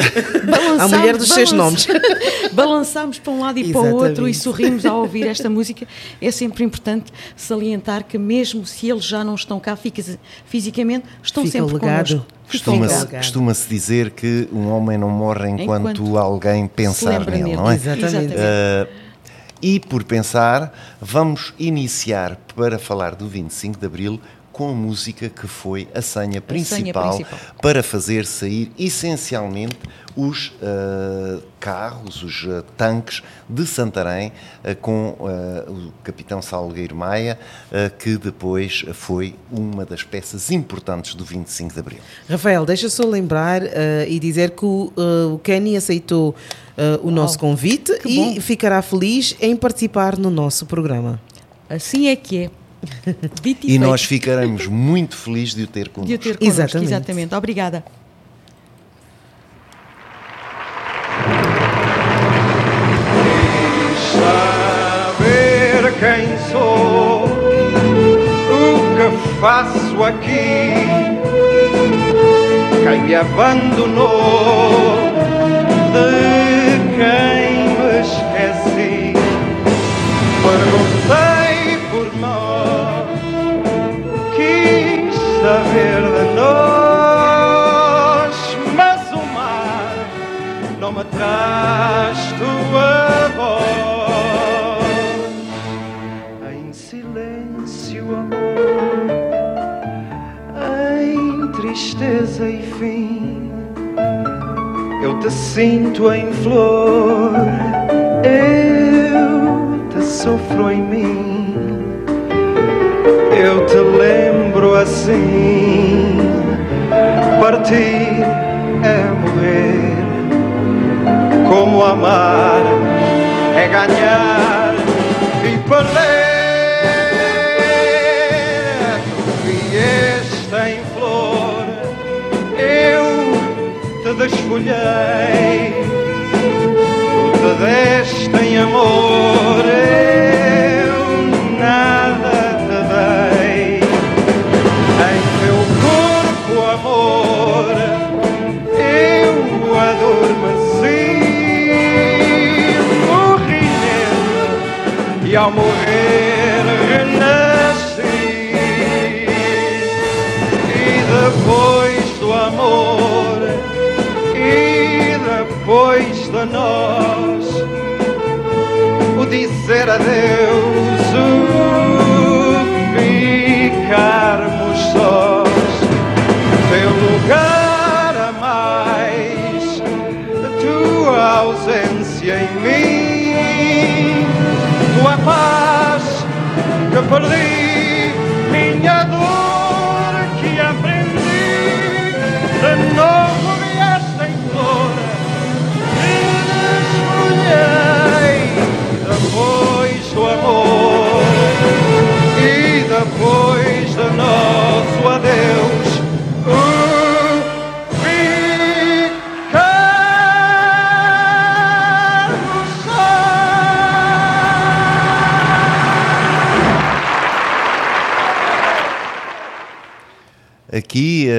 A mulher dos seus nomes. Balançámos para um lado e para o outro e Exatamente. sorrimos ao ouvir esta música. É sempre importante salientar que mesmo se eles já não estão cá fisi- fisicamente, estão Fica sempre o legado. connosco. Fica o Costuma-se, legado. costuma-se dizer que um homem não morre enquanto, Enquanto alguém pensar lembra nele, nele. não é? Exatamente. Uh, e por pensar, vamos iniciar para falar do vinte e cinco de Abril com a música que foi a senha principal, principal. para fazer sair essencialmente os uh, carros, os uh, tanques de Santarém, uh, com uh, o capitão Salgueiro Maia, uh, que depois foi uma das peças importantes do vinte e cinco de Abril. Rafael, deixa só lembrar uh, e dizer que o, uh, o Kenny aceitou uh, o nosso convite Que e bom. ficará feliz em participar no nosso programa. Assim é que é. Dito E feito. nós ficaremos muito felizes de o ter connosco. De o ter connosco, Exatamente. exatamente. Obrigada. Saber quem sou, o que faço aqui, quem me abandonou, de quem me esqueci. Perguntei por nós, quis saber de nós, mas o mar não me traz tua voz. Em silêncio, amor, em tristeza e fim, eu te sinto em flor, eu te sofro em mim, eu te lembro assim. Partir é morrer, como amar é ganhar e perder. Tu vieste em flor, eu te desfolhei, tu te deste em amor, eu nada te dei. Em teu corpo, amor, eu adormeci, morri nele e ao morrer renasci. E depois do amor, e depois de nós, o dizer adeus, o ficarmos sós, teu lugar a mais, tua ausência em mim, tua paz que perdi, minha dor que aprendi de novo.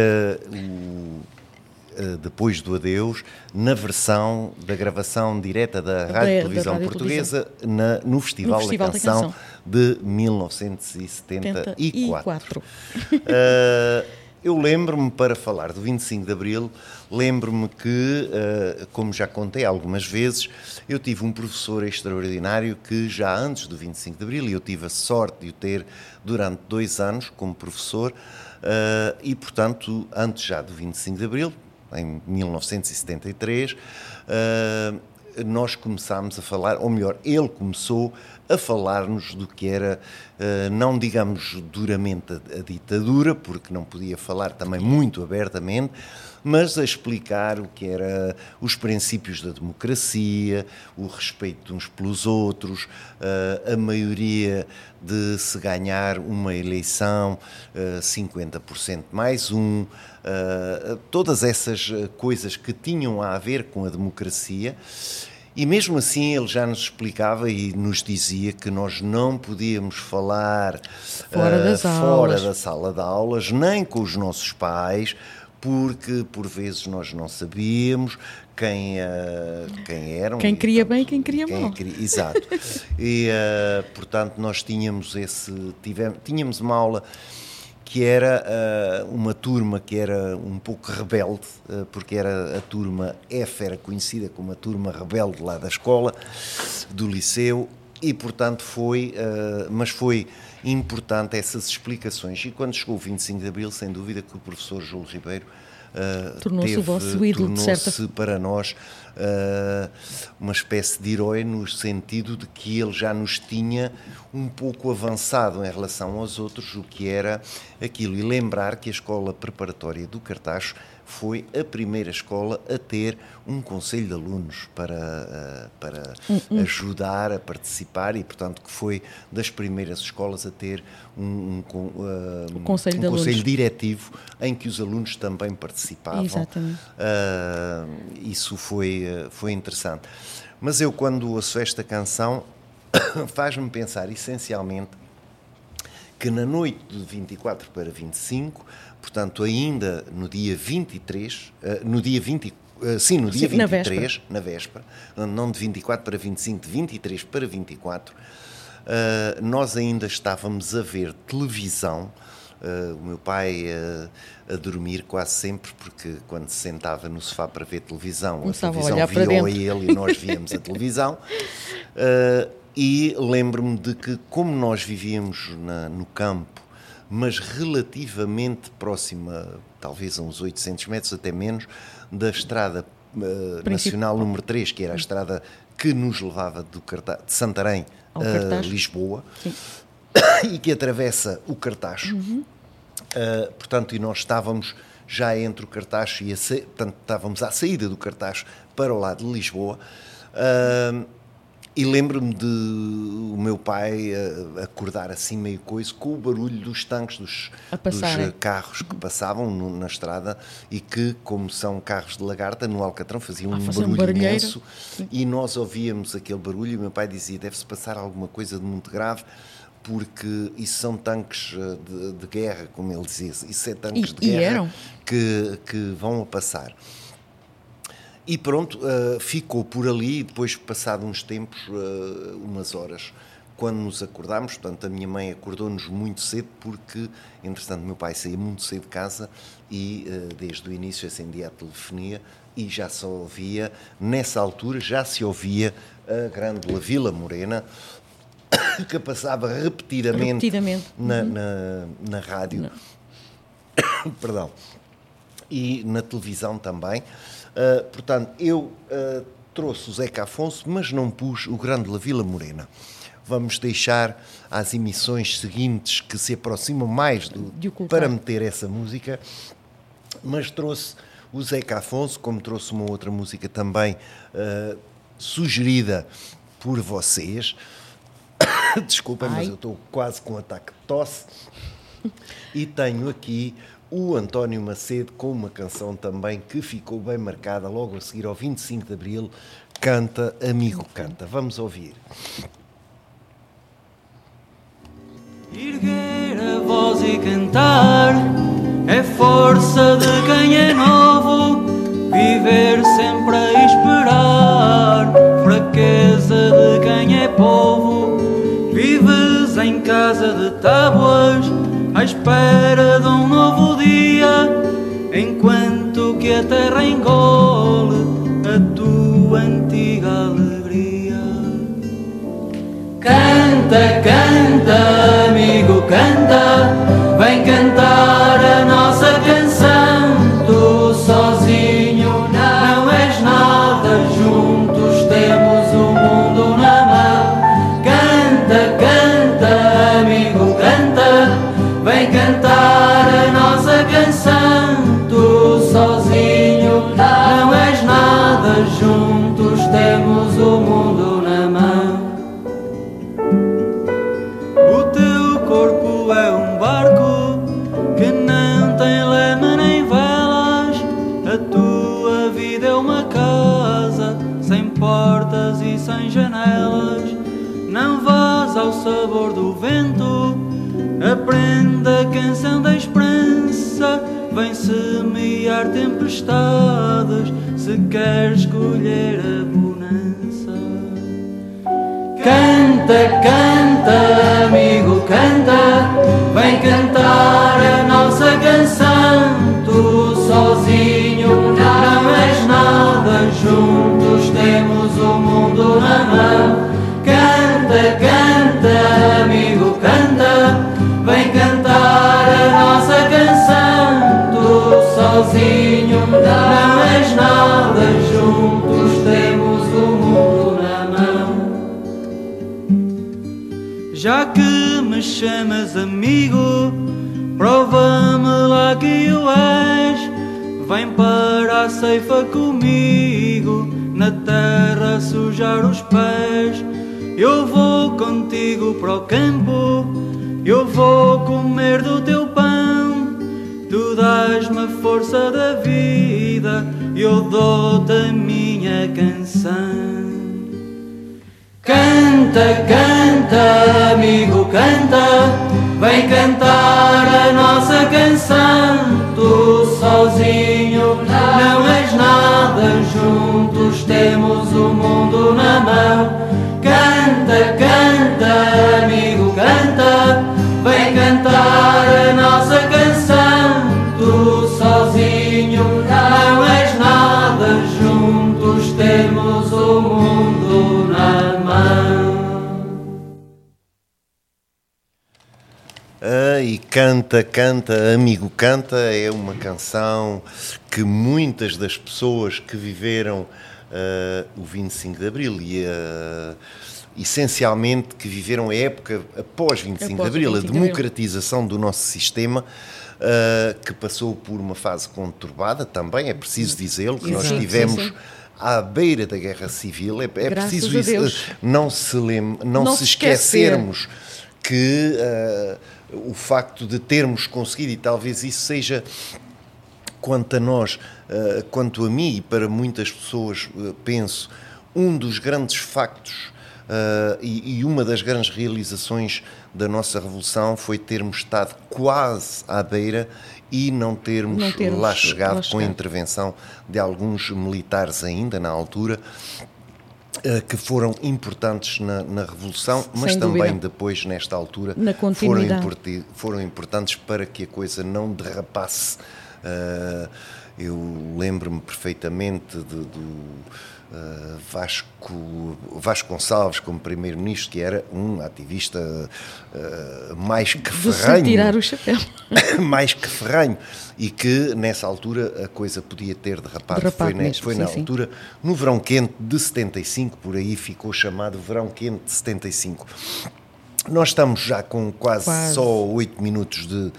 uh, o, uh, depois do adeus, na versão da gravação direta da Rádio da, Televisão da Rádio Portuguesa na, no, Festival no Festival da da Canção, Canção. de mil novecentos e setenta e quatro. uh, Eu lembro-me, para falar do vinte e cinco de Abril, lembro-me que, uh, como já contei algumas vezes, eu tive um professor extraordinário que já antes do vinte e cinco de Abril, e eu tive a sorte de o ter durante dois anos como professor, uh, e, portanto, antes já do vinte e cinco de Abril, em mil novecentos e setenta e três, uh, nós começámos a falar, ou melhor, ele começou a falar-nos do que era, não digamos duramente a ditadura, porque não podia falar também muito abertamente, mas a explicar o que era os princípios da democracia, o respeito uns pelos outros, a maioria de se ganhar uma eleição, cinquenta por cento mais um, todas essas coisas que tinham a ver com a democracia. E mesmo assim ele já nos explicava e nos dizia que nós não podíamos falar fora, uh, das fora da sala de aulas, nem com os nossos pais, porque por vezes nós não sabíamos quem, uh, quem eram. Quem queria portanto, bem e quem queria quem mal. Queria, exato. E, uh, portanto, nós tínhamos, esse, tivemos, tínhamos uma aula que era uh, uma turma que era um pouco rebelde, uh, porque era a turma F, era conhecida como a turma rebelde lá da escola, do liceu, e portanto foi, uh, mas foi importante essas explicações. E quando chegou o vinte e cinco de Abril, sem dúvida que o professor Júlio Ribeiro uh, tornou-se o vosso ídolo, de certa tornou-se para nós uh, uma espécie de herói, no sentido de que ele já nos tinha um pouco avançado em relação aos outros o que era aquilo. E lembrar que a Escola Preparatória do Cartacho foi a primeira escola a ter um conselho de alunos para, uh, para um, um. ajudar a participar, e portanto que foi das primeiras escolas a ter um, um, uh, o conselho, um de conselho alunos. diretivo em que os alunos também participavam. Exatamente. Uh, isso foi, uh, foi interessante. Mas eu, quando ouço esta canção, faz-me pensar essencialmente que na noite de vinte e quatro para vinte e cinco, portanto ainda no dia vinte e três, uh, no dia vinte, uh, sim, no dia sim, vinte e três, na véspera. na véspera, não de vinte e quatro para vinte e cinco, de vinte e três para vinte e quatro, uh, nós ainda estávamos a ver televisão. Uh, o meu pai uh, a dormir quase sempre, porque quando se sentava no sofá para ver televisão, começava a televisão via-o a ele e nós víamos a televisão. Uh, e lembro-me de que, como nós vivíamos na, no campo, mas relativamente próxima, talvez a uns oitocentos metros, até menos, da estrada uh, nacional número três, que era a estrada que nos levava do Carta- de Santarém a Lisboa, sim, e que atravessa o Cartacho. Uhum. Uh, portanto, e nós estávamos já entre o Cartacho e a sa... portanto, estávamos à saída do Cartacho para o lado de Lisboa. Uh, e lembro-me de o meu pai uh, acordar assim meio coisa com o barulho dos tanques, dos, dos uh, carros que passavam no, na estrada, e que, como são carros de lagarta, no Alcatrão faziam ah, um barulho um imenso. Sim. E nós ouvíamos aquele barulho e o meu pai dizia: deve-se passar alguma coisa de muito grave, porque isso são tanques de, de guerra, como ele dizia, isso é tanques e, de guerra eram? Que, que vão a passar. E pronto, uh, ficou por ali, e depois, passado uns tempos, uh, umas horas, quando nos acordámos, portanto, a minha mãe acordou-nos muito cedo, porque, entretanto, meu pai saía muito cedo de casa e, uh, desde o início, acendia a telefonia e já se ouvia, nessa altura, já se ouvia a grande Vila Morena, que passava repetidamente, repetidamente. Na, uhum. na, na rádio, perdão, e na televisão também. Uh, portanto, eu uh, trouxe o Zeca Afonso, mas não pus o grande Vila Morena. Vamos deixar às emissões seguintes, que se aproximam mais do, para meter essa música, mas trouxe o Zeca Afonso, como trouxe uma outra música também uh, sugerida por vocês. Desculpem, mas eu estou quase com um ataque de tosse. E tenho aqui o António Macedo com uma canção também que ficou bem marcada logo a seguir ao vinte e cinco de Abril, Canta, Amigo Canta. Vamos ouvir. Erguer a voz e cantar é força de quem é novo, viver sempre a esperar, fraqueza de quem é povo, vives em casa de tábuas, à espera de um novo dia, enquanto que a terra engole a tua antiga alegria. Canta, canta, amigo, canta, vem cantar a nossa canção. Tu sozinho não és nada, juntos temos o mundo na mão. Canta, canta, amigo, canta, vem cantar a nossa canção. Tu sozinho não és nada, juntos temos o mundo na mão. O teu corpo é um barco que não tem leme nem velas. A tua vida é uma casa sem portas e sem janelas. Não vás ao sabor do vento, aprenda a canção da esperança. Vem semear tempestades se queres colher a bonança. Canta, canta, amigo, canta, vem cantar a nossa canção. Tu sozinho não és nada, juntos temos o mundo na mão. Canta, canta, amigo, canta, vem cantar a nossa canção. Tu sozinho não és nada, juntos temos o mundo na mão. Já que me chamas amigo, prova-me lá que o és. Vem para a ceifa comigo, na terra sujar os pés. Eu vou contigo para o campo, eu vou comer do teu pão. Tu dás-me a força da vida, eu dou-te a minha canção. Canta, canta, amigo, canta, vem cantar a nossa canção. Tu sozinho não és nada, juntos temos o mundo na mão. Canta, canta, amigo, canta, vem cantar a nossa canção. Tu sozinho não és nada, juntos temos o mundo na mão. Ah, e Canta, Canta, Amigo, Canta é uma canção que muitas das pessoas que viveram uh, o vinte e cinco de Abril e uh, essencialmente que viveram a época após vinte e cinco após de Abril, a democratização do nosso sistema, uh, que passou por uma fase conturbada também, é preciso dizê-lo, que Exato, nós tivemos sim, sim. à beira da guerra civil, é, é preciso isso, não se, lem, não não se esquecermos que uh, o facto de termos conseguido, e talvez isso seja, quanto a nós, uh, quanto a mim e para muitas pessoas, uh, penso, um dos grandes factos uh, e, e uma das grandes realizações da nossa Revolução foi termos estado quase à beira e não termos, não termos lá chegado lá com a intervenção de alguns militares ainda na altura, uh, que foram importantes na, na Revolução, mas Sem também dúvida. Depois, nesta altura, foram, importi- foram importantes para que a coisa não derrapasse. Uh, eu lembro-me perfeitamente de, do uh, Vasco, Vasco Gonçalves como primeiro-ministro, que era um ativista uh, mais que ferrenho, tirar o chapéu. mais que ferrenho, e que nessa altura a coisa podia ter derrapado. Derrapado foi, mesmo, foi sim, na sim. altura, no verão quente de setenta e cinco, por aí ficou chamado verão quente de setenta e cinco. Nós estamos já com quase, quase. só oito minutos de,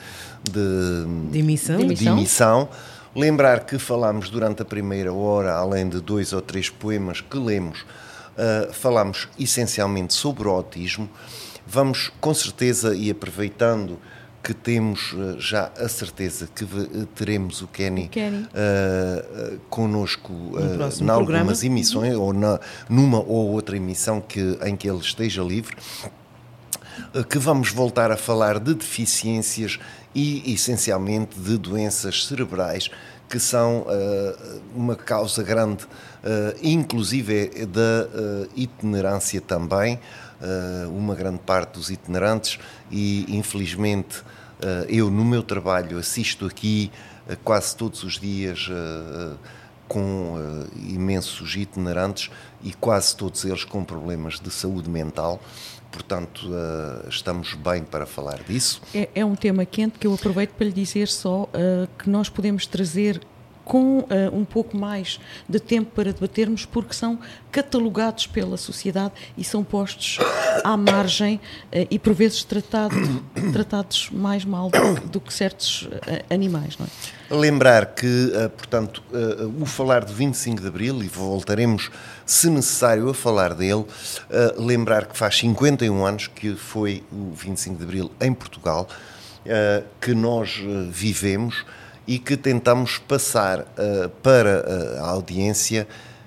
de, de, emissão. de, de emissão. Lembrar que falámos durante a primeira hora, além de dois ou três poemas que lemos, uh, falámos essencialmente sobre o autismo. Vamos, com certeza, e aproveitando que temos uh, já a certeza que v- teremos o Kenny, Kenny. Uh, uh, connosco uh, em algumas emissões, uhum. ou na, numa ou outra emissão que, em que ele esteja livre, que vamos voltar a falar de deficiências e, essencialmente, de doenças cerebrais, que são uh, uma causa grande, uh, inclusive da uh, itinerância também, uh, uma grande parte dos itinerantes, e infelizmente uh, eu no meu trabalho assisto aqui uh, quase todos os dias uh, com uh, imensos itinerantes e quase todos eles com problemas de saúde mental. Portanto, uh, estamos bem para falar disso. É, é um tema quente que eu aproveito para lhe dizer só uh, que nós podemos trazer com uh, um pouco mais de tempo para debatermos, porque são catalogados pela sociedade e são postos à margem uh, e por vezes tratado, tratados mais mal do, do que certos uh, animais, não é? Lembrar que, uh, portanto, uh, o falar do vinte e cinco de Abril, e voltaremos, se necessário, a falar dele, uh, lembrar que faz cinquenta e um anos que foi o vinte e cinco de Abril em Portugal, uh, que nós uh, vivemos e que tentamos passar uh, para uh, a audiência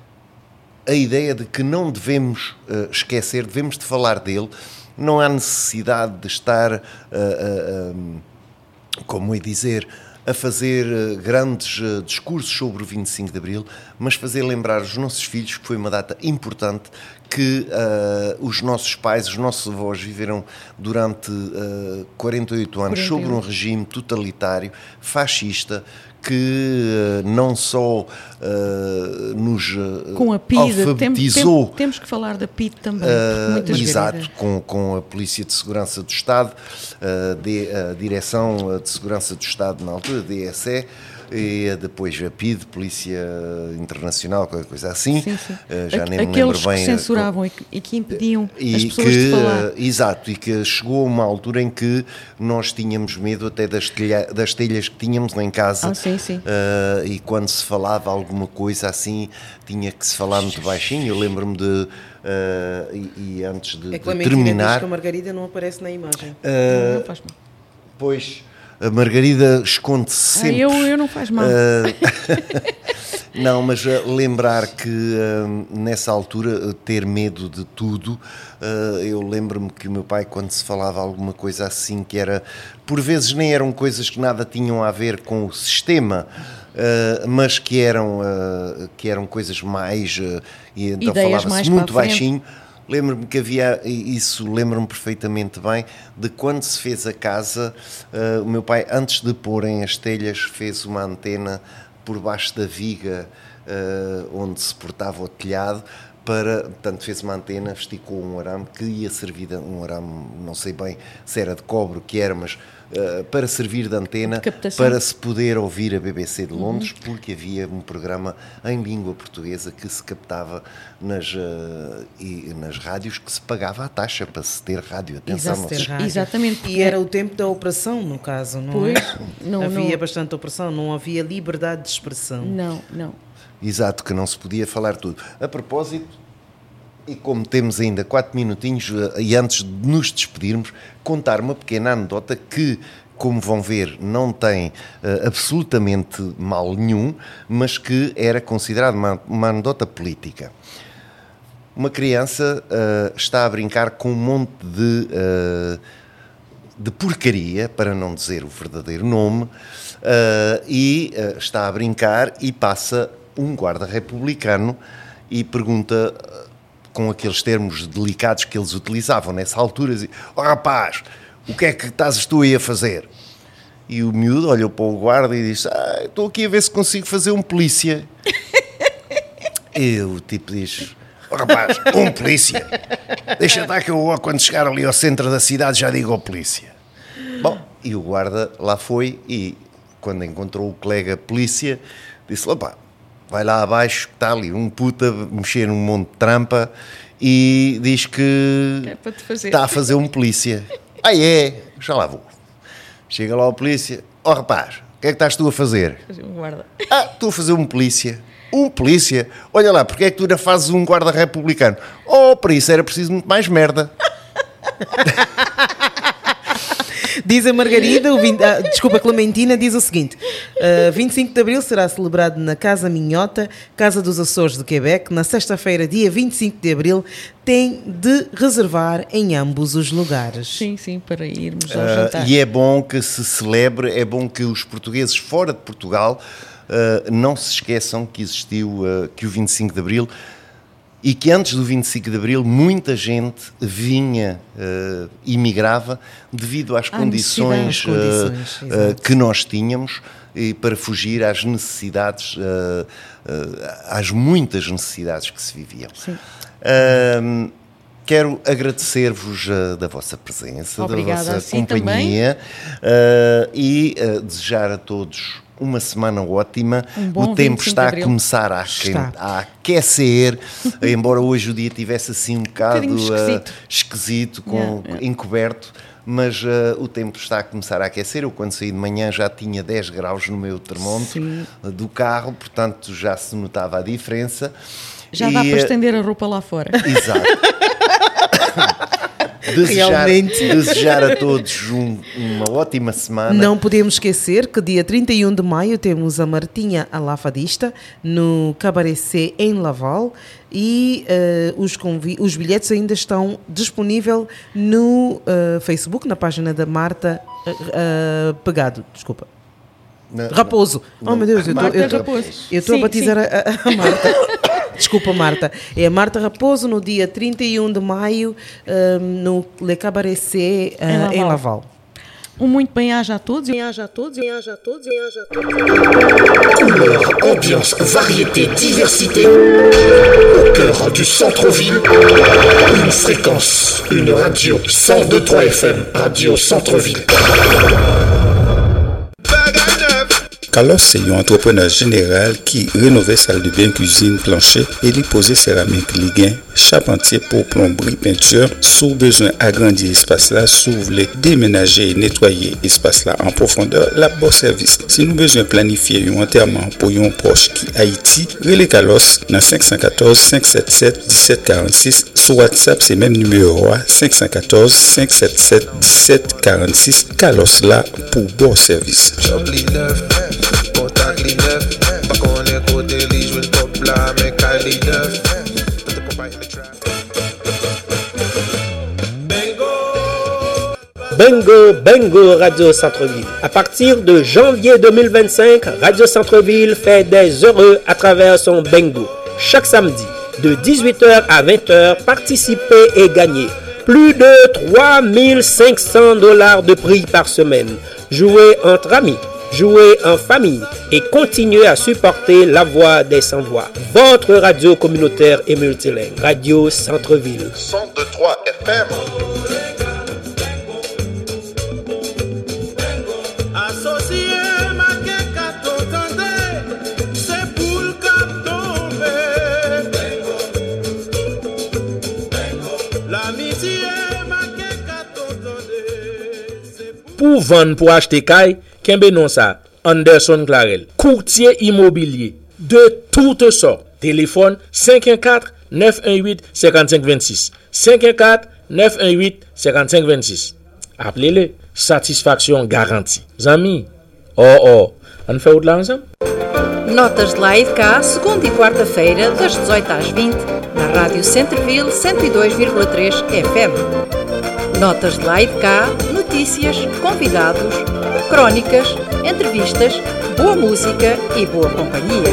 a ideia de que não devemos uh, esquecer, devemos de falar dele. Não há necessidade de estar, uh, uh, um, como é dizer, a fazer uh, grandes uh, discursos sobre o vinte e cinco de Abril, mas fazer lembrar os nossos filhos que foi uma data importante, que uh, os nossos pais, os nossos avós viveram durante uh, quarenta e oito anos quarenta e um. Sobre um regime totalitário, fascista, que uh, não só uh, nos uh, com a P I D, alfabetizou... Tem, tem, temos que falar da P I D também. Uh, exato, com, com a Polícia de Segurança do Estado, uh, de, a Direção de Segurança do Estado na altura, D S E, e depois a P I D, Polícia Internacional, qualquer coisa assim. Sim, sim. Uh, já a, nem me aqueles lembro bem. Que censuravam a, e que impediam e as pessoas que, de falar. Exato, e que chegou a uma altura em que nós tínhamos medo até das, telha, das telhas que tínhamos lá em casa. Ah, sim, sim. Uh, e quando se falava alguma coisa assim, tinha que se falar muito baixinho. Eu lembro-me de... Uh, e, e antes de, é que de terminar... que a Margarida não aparece na imagem. Uh, não, não faz mal. Pois... A Margarida esconde-se sempre. Ah, eu, eu não faz mal. Uh, não, mas uh, lembrar que uh, nessa altura uh, ter medo de tudo, uh, eu lembro-me que o meu pai, quando se falava alguma coisa assim, que era, por vezes nem eram coisas que nada tinham a ver com o sistema, uh, mas que eram, uh, que eram coisas mais, uh, e então falava-se muito baixinho. Lembro-me que havia isso, lembro-me perfeitamente bem de quando se fez a casa, uh, o meu pai, antes de porem as telhas, fez uma antena por baixo da viga uh, onde se portava o telhado, para, portanto fez uma antena, esticou um arame que ia servir, de, um arame, não sei bem se era de cobre o que era, mas uh, para servir de antena, de para se poder ouvir a B B C de Londres, uhum. Porque havia um programa em língua portuguesa que se captava nas, uh, e, nas rádios, que se pagava a taxa para se ter rádio. Atenção, não se... rádio. Exatamente. E era o tempo da opressão, no caso, não pois, é? Não, havia não... bastante opressão, não havia liberdade de expressão. Não, não. Exato, que não se podia falar tudo. A propósito, e como temos ainda quatro minutinhos, e antes de nos despedirmos, contar uma pequena anedota que, como vão ver, não tem uh, absolutamente mal nenhum, mas que era considerada uma, uma anedota política. Uma criança uh, está a brincar com um monte de, uh, de porcaria, para não dizer o verdadeiro nome, uh, e uh, está a brincar e passa um guarda republicano e pergunta, com aqueles termos delicados que eles utilizavam nessa altura, diz, oh rapaz, o que é que estás tu aí a fazer? E o miúdo olhou para o guarda e disse, ah, estou aqui a ver se consigo fazer um polícia. E o tipo diz, oh rapaz, um polícia? Deixa estar que eu, quando chegar ali ao centro da cidade, já digo ao polícia. Bom, e o guarda lá foi e, quando encontrou o colega polícia, disse, opá, vai lá abaixo, está ali um puta mexer num monte de trampa e diz que é para te fazer. Está a fazer um polícia. Ah é? Já lá vou. Chega lá o polícia. Oh rapaz, o que é que estás tu a fazer? Fazer um guarda. Ah, estou a fazer um polícia. Um polícia? Olha lá, porque é que tu ainda fazes um guarda republicano? Oh, para isso era preciso muito mais merda. Diz a Margarida, o vinte, ah, desculpa, Clementina, diz o seguinte: uh, vinte e cinco de Abril será celebrado na Casa Minhota, Casa dos Açores de Quebec, na sexta-feira, dia vinte e cinco de Abril. Tem de reservar em ambos os lugares. Sim, sim, para irmos ao Uh, jantar. e é bom que se celebre, é bom que os portugueses fora de Portugal uh, não se esqueçam que existiu, uh, que o vinte e cinco de Abril, e que antes do vinte e cinco de Abril muita gente vinha uh, e migrava devido às À condições, necessidade, uh, às condições, uh, que nós tínhamos, e para fugir às necessidades, uh, uh, às muitas necessidades que se viviam. Sim. Uh, quero agradecer-vos uh, da vossa presença, Obrigada, da vossa assim companhia uh, e uh, desejar a todos uma semana ótima. Um bom o tempo vinte e cinco está de a Abril. começar a, Está. a aquecer, embora hoje o dia tivesse assim um bocado bocadinho esquisito. uh, esquisito, com, Yeah, yeah. encoberto, mas uh, o tempo está a começar a aquecer. Eu quando saí de manhã já tinha dez graus no meu termómetro Sim. uh, do carro, portanto já se notava a diferença. Já E, dá para uh, estender a roupa lá fora. Exato. Desejar, Realmente. desejar a todos um- uma ótima semana. Não podemos esquecer que dia trinta e um de maio temos a Martinha Alafadista no Cabaret C em Laval e uh, os, convi- os bilhetes ainda estão disponíveis no uh, Facebook, na página da Marta uh, uh, Pegado, desculpa. Na- Raposo. na- Oh meu Deus, eu estou Marta eu tô- Raposo. eu estou a Sim, batizar sim. a, a- a Marta. Desculpa, Marta. É a Marta Raposo no dia trinta e um de maio um, no Le Cabaret C uh, Em Laval. em Laval. Um muito bem-aja a todos. Bem-aja a todos, bem-aja a todos, bem-aja a todos. Couleur, ambiance, variété, diversité. Au cœur du centre-ville, une fréquence, une radio, cent deux virgule trois F M, Radio Centre-Ville. Carlos, c'est un entrepreneur général qui rénovait salle de bain, cuisine, plancher et lui posait céramique, liguin, charpentier pour plomberie, peinture. Sous besoin agrandir espace là, sous voulez déménager et nettoyer espace là en profondeur, la bon service. Si nous besoin planifier un enterrement pour un proche qui Haïti, relais Carlos dans cinq un quatre, cinq sept sept, un sept quatre six. Sur WhatsApp, c'est même numéro cinq un quatre, cinq sept sept, un sept quatre six. Carlos là pour bon service. Bengo, Bengo Radio Centre-Ville. À partir de janvier deux mille vingt-cinq, Radio Centre-Ville fait des heureux à travers son Bengo. Chaque samedi, de dix-huit heures à vingt heures, participez et gagnez plus de trois mille cinq cents dollars de prix par semaine. Jouez entre amis, jouez en famille et continuez à supporter la voix des sans-voix. Votre radio communautaire et multilingue. Radio Centre-Ville. cent deux virgule trois F M. Pour vendre, pour acheter caille, Kembe non ça, Anderson Clarel, courtier immobilier de toutes sortes. Téléphone cinq un quatre, neuf un huit, cinq cinq deux six. cinq un quatre, neuf un huit, cinq cinq deux six. Appelez-le, satisfaction garantie. Zami, oh oh, on fait de l'argent? Notas de lá e de cá, segunda e quarta-feira, das dezoito às vinte, na Rádio Centre-Ville cento e dois vírgula três F M. Notas de lá e de cá, notícias, convidados, crónicas, entrevistas, boa música e boa companhia.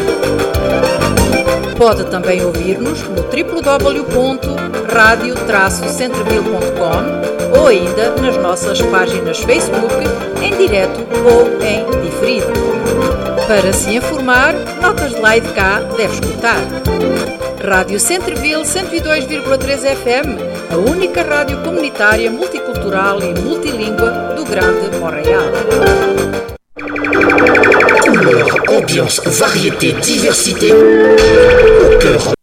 Pode também ouvir-nos no w w w ponto radio traço centreville ponto com ou ainda nas nossas páginas Facebook, em direto ou em diferido. Para se informar, Notas de lá e de cá deve escutar. Rádio Centre-Ville cento e dois vírgula três F M, a única rádio comunitária multicultural e multilíngua do Grande Montréal. Couleur, ambiance, variété, diversité. Au cœur